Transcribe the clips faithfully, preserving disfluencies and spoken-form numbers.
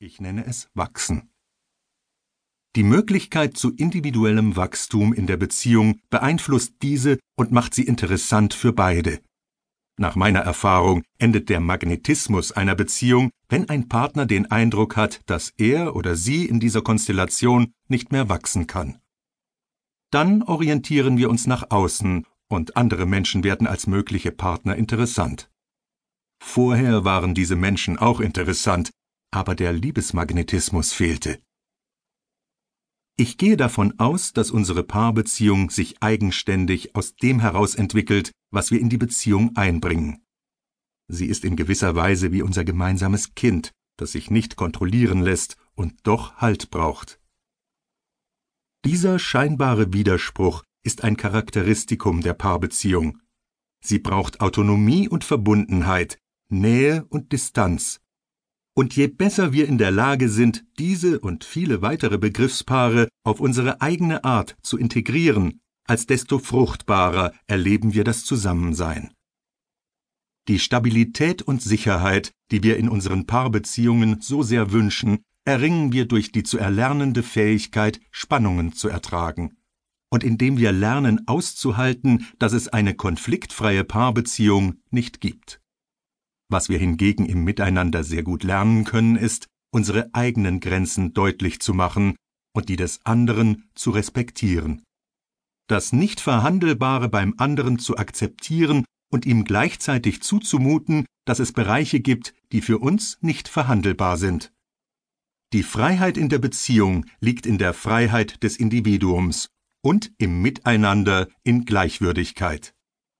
Ich nenne es Wachsen. Die Möglichkeit zu individuellem Wachstum in der Beziehung beeinflusst diese und macht sie interessant für beide. Nach meiner Erfahrung endet der Magnetismus einer Beziehung, wenn ein Partner den Eindruck hat, dass er oder sie in dieser Konstellation nicht mehr wachsen kann. Dann orientieren wir uns nach außen und andere Menschen werden als mögliche Partner interessant. Vorher waren diese Menschen auch interessant, aber der Liebesmagnetismus fehlte. Ich gehe davon aus, dass unsere Paarbeziehung sich eigenständig aus dem heraus entwickelt, was wir in die Beziehung einbringen. Sie ist in gewisser Weise wie unser gemeinsames Kind, das sich nicht kontrollieren lässt und doch Halt braucht. Dieser scheinbare Widerspruch ist ein Charakteristikum der Paarbeziehung. Sie braucht Autonomie und Verbundenheit, Nähe und Distanz. Und je besser wir in der Lage sind, diese und viele weitere Begriffspaare auf unsere eigene Art zu integrieren, als desto fruchtbarer erleben wir das Zusammensein. Die Stabilität und Sicherheit, die wir in unseren Paarbeziehungen so sehr wünschen, erringen wir durch die zu erlernende Fähigkeit, Spannungen zu ertragen. Und indem wir lernen auszuhalten, dass es eine konfliktfreie Paarbeziehung nicht gibt. Was wir hingegen im Miteinander sehr gut lernen können, ist, unsere eigenen Grenzen deutlich zu machen und die des anderen zu respektieren. Das Nicht-Verhandelbare beim anderen zu akzeptieren und ihm gleichzeitig zuzumuten, dass es Bereiche gibt, die für uns nicht verhandelbar sind. Die Freiheit in der Beziehung liegt in der Freiheit des Individuums und im Miteinander in Gleichwürdigkeit.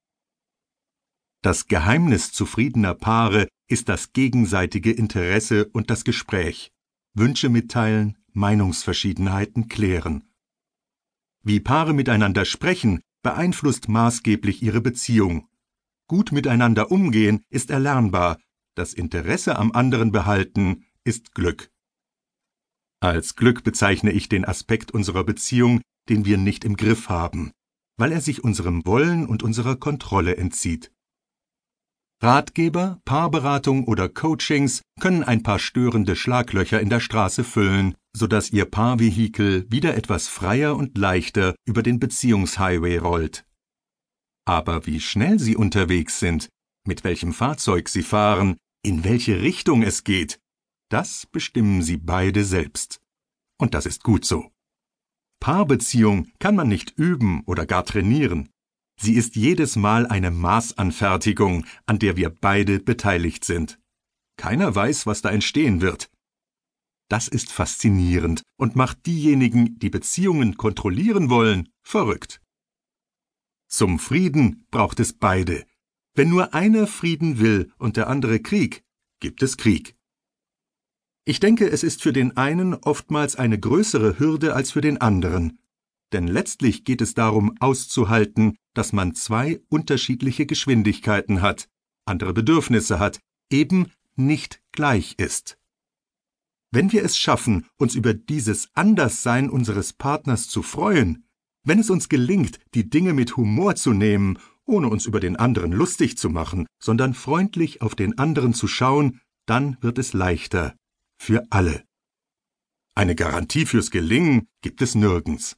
Das Geheimnis zufriedener Paare ist das gegenseitige Interesse und das Gespräch, Wünsche mitteilen, Meinungsverschiedenheiten klären. Wie Paare miteinander sprechen, beeinflusst maßgeblich ihre Beziehung. Gut miteinander umgehen ist erlernbar, das Interesse am anderen behalten ist Glück. Als Glück bezeichne ich den Aspekt unserer Beziehung, den wir nicht im Griff haben, weil er sich unserem Wollen und unserer Kontrolle entzieht. Ratgeber, Paarberatung oder Coachings können ein paar störende Schlaglöcher in der Straße füllen, sodass Ihr Paarvehikel wieder etwas freier und leichter über den Beziehungshighway rollt. Aber wie schnell Sie unterwegs sind, mit welchem Fahrzeug Sie fahren, in welche Richtung es geht, das bestimmen Sie beide selbst. Und das ist gut so. Paarbeziehung kann man nicht üben oder gar trainieren. Sie ist jedes Mal eine Maßanfertigung, an der wir beide beteiligt sind. Keiner weiß, was da entstehen wird. Das ist faszinierend und macht diejenigen, die Beziehungen kontrollieren wollen, verrückt. Zum Frieden braucht es beide. Wenn nur einer Frieden will und der andere Krieg, gibt es Krieg. Ich denke, es ist für den einen oftmals eine größere Hürde als für den anderen. Denn letztlich geht es darum, auszuhalten, dass man zwei unterschiedliche Geschwindigkeiten hat, andere Bedürfnisse hat, eben nicht gleich ist. Wenn wir es schaffen, uns über dieses Anderssein unseres Partners zu freuen, wenn es uns gelingt, die Dinge mit Humor zu nehmen, ohne uns über den anderen lustig zu machen, sondern freundlich auf den anderen zu schauen, dann wird es leichter. Für alle. Eine Garantie fürs Gelingen gibt es nirgends.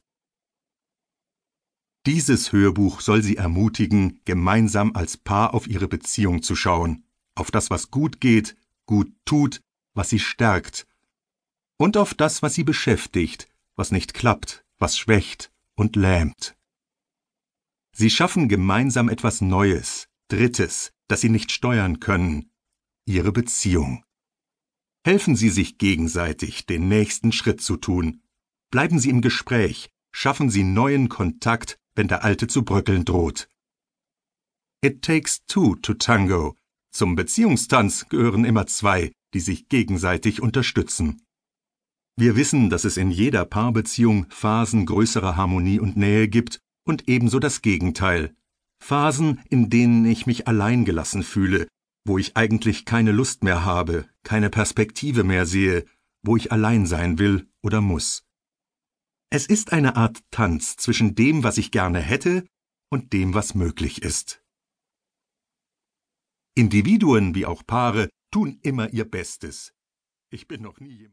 Dieses Hörbuch soll Sie ermutigen, gemeinsam als Paar auf Ihre Beziehung zu schauen, auf das, was gut geht, gut tut, was Sie stärkt, und auf das, was Sie beschäftigt, was nicht klappt, was schwächt und lähmt. Sie schaffen gemeinsam etwas Neues, Drittes, das Sie nicht steuern können, Ihre Beziehung. Helfen Sie sich gegenseitig, den nächsten Schritt zu tun. Bleiben Sie im Gespräch, schaffen Sie neuen Kontakt, wenn der alte zu bröckeln droht. It takes two to tango. Zum Beziehungstanz gehören immer zwei, die sich gegenseitig unterstützen. Wir wissen, dass es in jeder Paarbeziehung Phasen größerer Harmonie und Nähe gibt und ebenso das Gegenteil. Phasen, in denen ich mich alleingelassen fühle, wo ich eigentlich keine Lust mehr habe, keine Perspektive mehr sehe, wo ich allein sein will oder muss. Es ist eine Art Tanz zwischen dem, was ich gerne hätte, und dem, was möglich ist. Individuen wie auch Paare tun immer ihr Bestes. Ich bin noch nie jemand